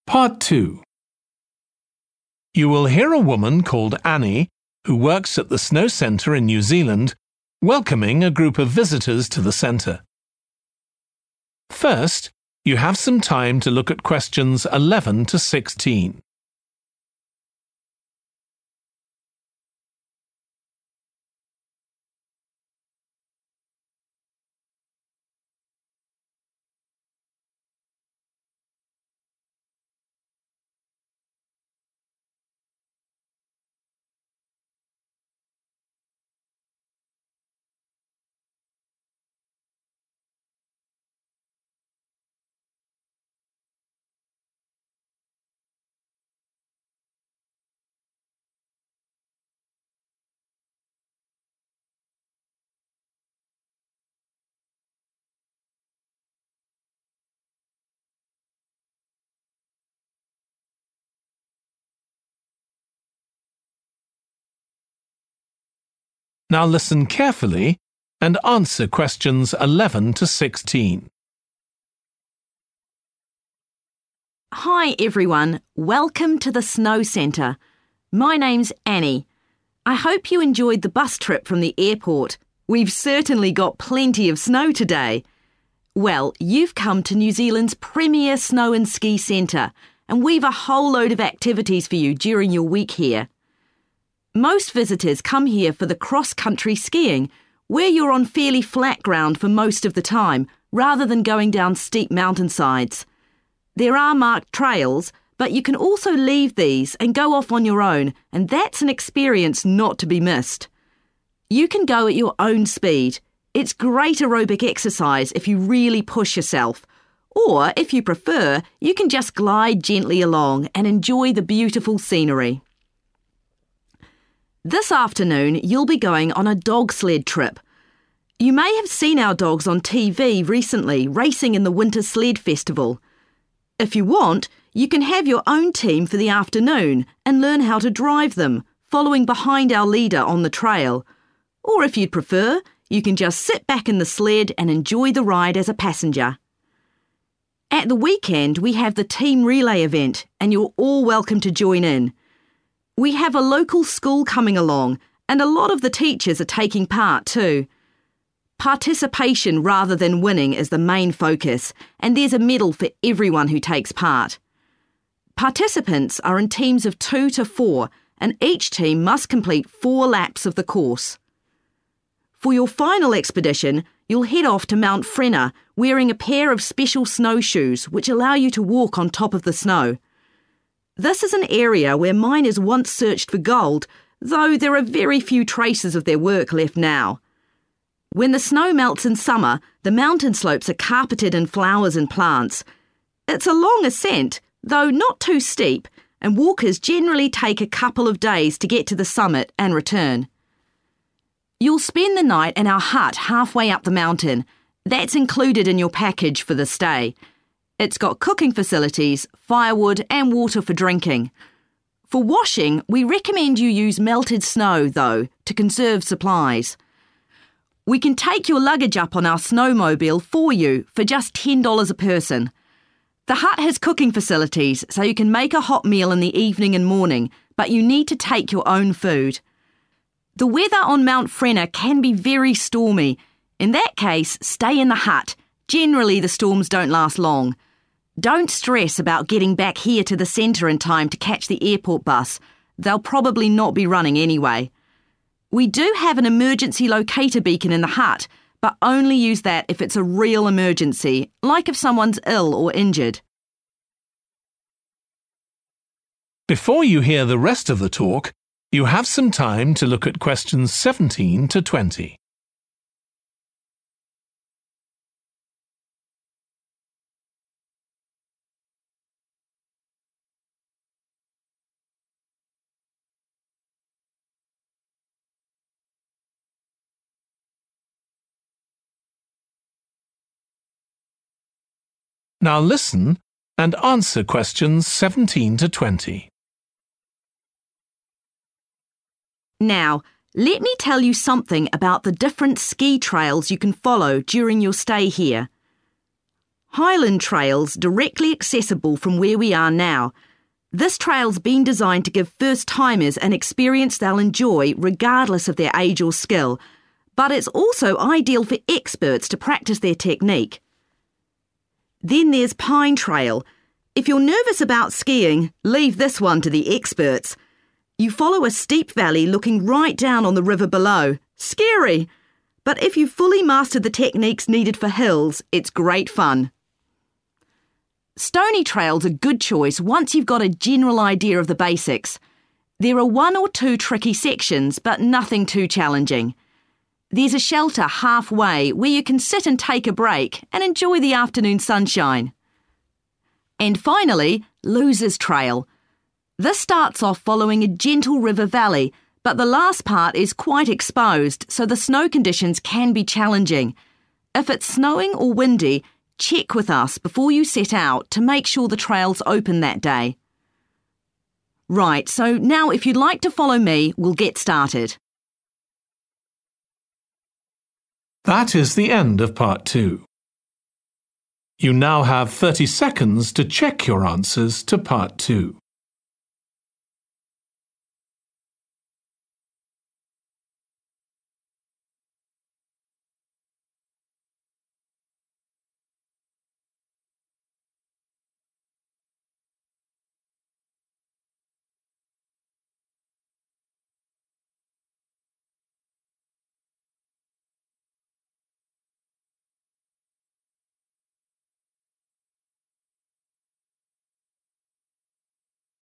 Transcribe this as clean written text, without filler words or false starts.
Part 2. You will hear a woman called Annie, who works at the Snow Centre in New Zealand, welcoming a group of visitors to the centre. First, you have some time to look at questions 11 to 16. Now listen carefully and answer questions 11 to 16. Hi everyone, welcome to the Snow Centre. My name's Annie. I hope you enjoyed the bus trip from the airport. We've certainly got plenty of snow today. Well, you've come to New Zealand's premier snow and ski centre, and we've a whole load of activities for you during your week here. Most visitors come here for the cross-country skiing, where you're on fairly flat ground for most of the time, rather than going down steep mountainsides. There are marked trails, but you can also leave these and go off on your own, and that's an experience not to be missed. You can go at your own speed. It's great aerobic exercise if you really push yourself. Or, if you prefer, you can just glide gently along and enjoy the beautiful scenery. This afternoon, you'll be going on a dog sled trip. You may have seen our dogs on TV recently racing in the Winter Sled Festival. If you want, you can have your own team for the afternoon and learn how to drive them, following behind our leader on the trail. Or if you'd prefer, you can just sit back in the sled and enjoy the ride as a passenger. At the weekend, we have the team relay event, and you're all welcome to join in. We have a local school coming along, and a lot of the teachers are taking part too. Participation rather than winning is the main focus, and there's a medal for everyone who takes part. Participants are in teams of 2 to 4, and each team must complete 4 laps of the course. For your final expedition, you'll head off to Mount Frenna wearing a pair of special snowshoes which allow you to walk on top of the snow. This is an area where miners once searched for gold, though there are very few traces of their work left now. When the snow melts in summer, the mountain slopes are carpeted in flowers and plants. It's a long ascent, though not too steep, and walkers generally take a couple of days to get to the summit and return. You'll spend the night in our hut halfway up the mountain. That's included in your package for the stay. It's got cooking facilities, firewood and water for drinking. For washing, we recommend you use melted snow, though, to conserve supplies. We can take your luggage up on our snowmobile for you for just $10 a person. The hut has cooking facilities, so you can make a hot meal in the evening and morning, but you need to take your own food. The weather on Mount Frenna can be very stormy. In that case, stay in the hut. Generally, the storms don't last long. Don't stress about getting back here to the centre in time to catch the airport bus. They'll probably not be running anyway. We do have an emergency locator beacon in the hut, but only use that if it's a real emergency, like if someone's ill or injured. Before you hear the rest of the talk, you have some time to look at questions 17 to 20. Now listen and answer questions 17 to 20. Now, let me tell you something about the different ski trails you can follow during your stay here. Highland Trail's directly accessible from where we are now. This trail's been designed to give first-timers an experience they'll enjoy regardless of their age or skill, but it's also ideal for experts to practice their technique. Then there's Pine Trail. If you're nervous about skiing, leave this one to the experts. You follow a steep valley looking right down on the river below. Scary! But if you've fully mastered the techniques needed for hills, it's great fun. Stony Trail's a good choice once you've got a general idea of the basics. There are 1 or 2 tricky sections, but nothing too challenging. There's a shelter halfway where you can sit and take a break and enjoy the afternoon sunshine. And finally, Losers Trail. This starts off following a gentle river valley, but the last part is quite exposed, so the snow conditions can be challenging. If it's snowing or windy, check with us before you set out to make sure the trail's open that day. Right, so now if you'd like to follow me, we'll get started. That is the end of part 2. You now have 30 seconds to check your answers to part 2.